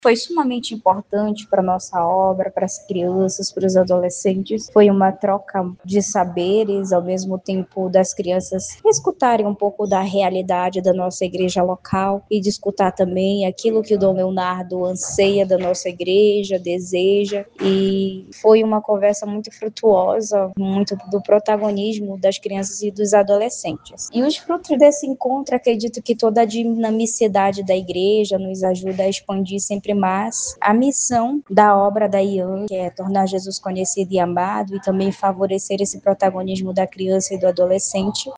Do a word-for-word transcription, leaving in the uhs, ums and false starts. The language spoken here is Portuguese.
Foi sumamente importante para a nossa obra, para as crianças, para os adolescentes. Foi uma troca de saberes, ao mesmo tempo das crianças escutarem um pouco da realidade da nossa igreja local e de escutar também aquilo que o Dom Leonardo anseia da nossa igreja, deseja. E foi uma conversa muito frutuosa, muito do protagonismo das crianças e dos adolescentes. E os frutos desse encontro, acredito que toda a dinamicidade da igreja nos ajuda a expandir sempre mais a missão da obra da I A N, que é tornar Jesus conhecido e amado, e também favorecer esse protagonismo da criança e do adolescente